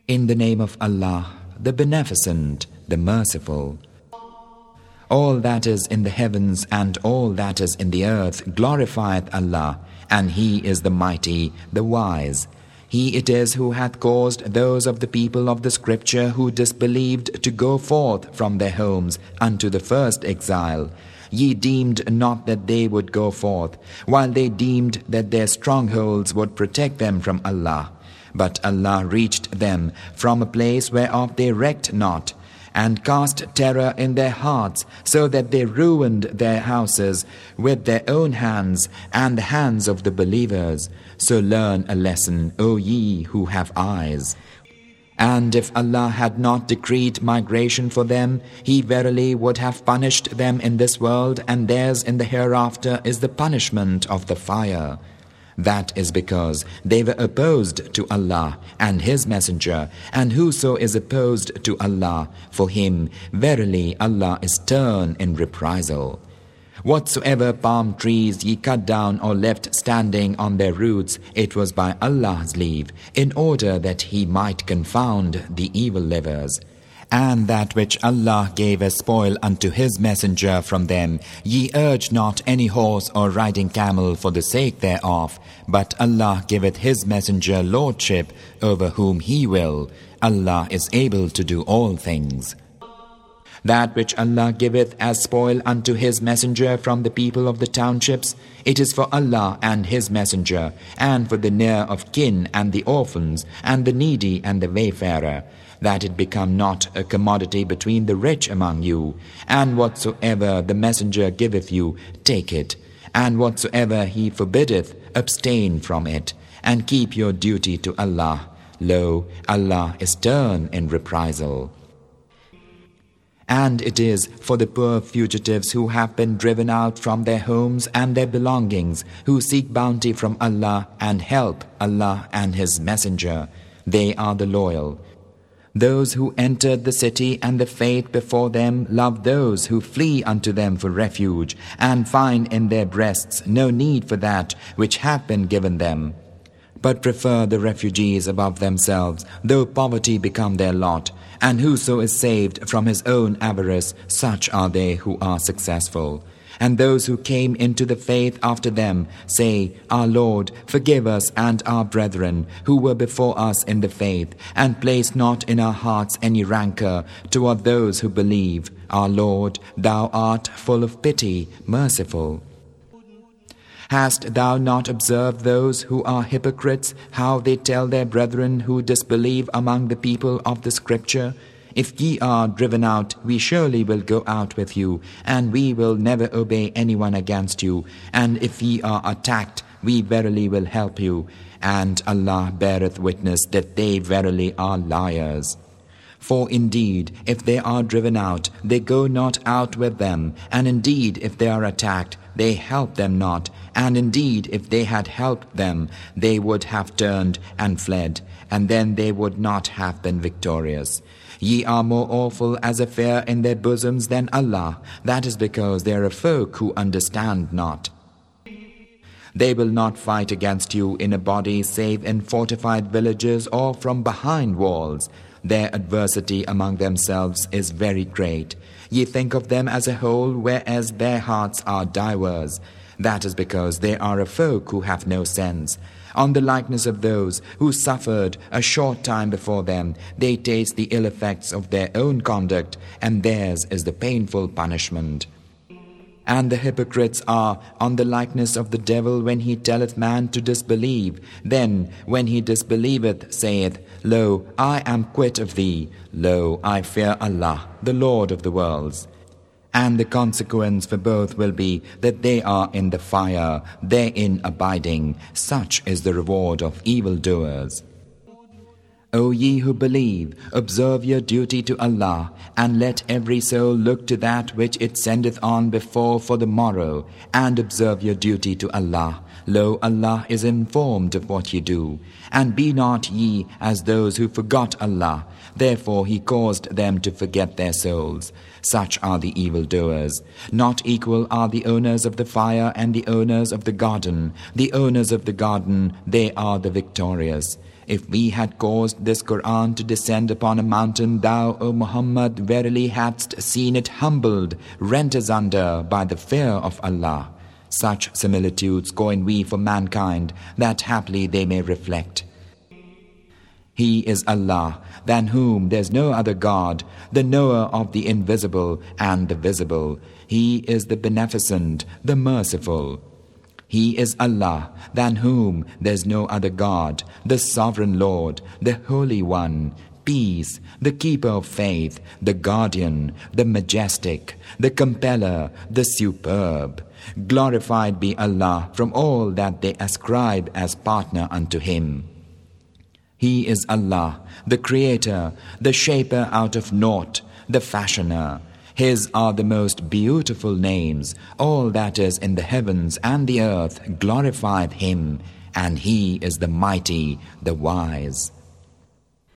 In the name of Allah, the Beneficent, the Merciful. All that is in the heavens and all that is in the earth glorifieth Allah, and He is the Mighty, the Wise. He it is who hath caused those of the people of the Scripture who disbelieved to go forth from their homes unto the first exile. Ye deemed not that they would go forth, while they deemed that their strongholds would protect them from Allah. But Allah reached them from a place whereof they recked not, and cast terror in their hearts, so that they ruined their houses with their own hands and the hands of the believers. So learn a lesson, O ye who have eyes. And if Allah had not decreed migration for them, He verily would have punished them in this world, and theirs in the hereafter is the punishment of the fire. That is because they were opposed to Allah and His Messenger, and whoso is opposed to Allah, for him verily Allah is stern in reprisal. Whatsoever palm trees ye cut down or left standing on their roots, it was by Allah's leave, in order that He might confound the evil livers. And that which Allah gave as spoil unto His Messenger from them, ye urge not any horse or riding camel for the sake thereof, but Allah giveth His Messenger lordship over whom He will. Allah is able to do all things. That which Allah giveth as spoil unto His Messenger from the people of the townships, it is for Allah and His Messenger, and for the near of kin and the orphans, and the needy and the wayfarer, that it become not a commodity between the rich among you. And whatsoever the Messenger giveth you, take it, and whatsoever He forbiddeth, abstain from it, and keep your duty to Allah. Lo, Allah is stern in reprisal. And it is for the poor fugitives who have been driven out from their homes and their belongings, who seek bounty from Allah and help Allah and His Messenger. They are the loyal. Those who entered the city and the faith before them love those who flee unto them for refuge, and find in their breasts no need for that which hath been given them, but prefer the refugees above themselves, though poverty become their lot. And whoso is saved from his own avarice, such are they who are successful. And those who came into the faith after them say, Our Lord, forgive us and our brethren who were before us in the faith, and place not in our hearts any rancor toward those who believe. Our Lord, Thou art full of pity, merciful. Hast thou not observed those who are hypocrites, how they tell their brethren who disbelieve among the people of the Scripture, If ye are driven out, we surely will go out with you, and we will never obey anyone against you. And if ye are attacked, we verily will help you. And Allah beareth witness that they verily are liars. For indeed, if they are driven out, they go not out with them. And indeed, if they are attacked, they help them not. And indeed, if they had helped them, they would have turned and fled, and then they would not have been victorious. Ye are more awful as a fear in their bosoms than Allah. That is because they are a folk who understand not. They will not fight against you in a body save in fortified villages or from behind walls. Their adversity among themselves is very great. Ye think of them as a whole, whereas their hearts are diverse. That is because they are a folk who have no sense. On the likeness of those who suffered a short time before them, they taste the ill effects of their own conduct, and theirs is the painful punishment. And the hypocrites are on the likeness of the devil when he telleth man to disbelieve. Then, when he disbelieveth, saith, Lo, I am quit of thee. Lo, I fear Allah, the Lord of the worlds. And the consequence for both will be that they are in the fire, therein abiding. Such is the reward of evildoers. O ye who believe, observe your duty to Allah, and let every soul look to that which it sendeth on before for the morrow, and observe your duty to Allah. Lo, Allah is informed of what ye do. And be not ye as those who forgot Allah, therefore He caused them to forget their souls. Such are the evildoers. Not equal are the owners of the fire and the owners of the garden. The owners of the garden, they are the victorious. If we had caused this Quran to descend upon a mountain, thou, O Muhammad, verily hadst seen it humbled, rent asunder by the fear of Allah. Such similitudes coin we for mankind, that haply they may reflect. He is Allah, than whom there is no other God, the knower of the invisible and the visible. He is the beneficent, the merciful. He is Allah, than whom there is no other God, the sovereign Lord, the Holy One, peace, the keeper of faith, the guardian, the majestic, the compeller, the superb. Glorified be Allah from all that they ascribe as partner unto Him. He is Allah, the Creator, the Shaper out of naught, the Fashioner. His are the most beautiful names. All that is in the heavens and the earth glorifieth Him, and He is the Mighty, the Wise.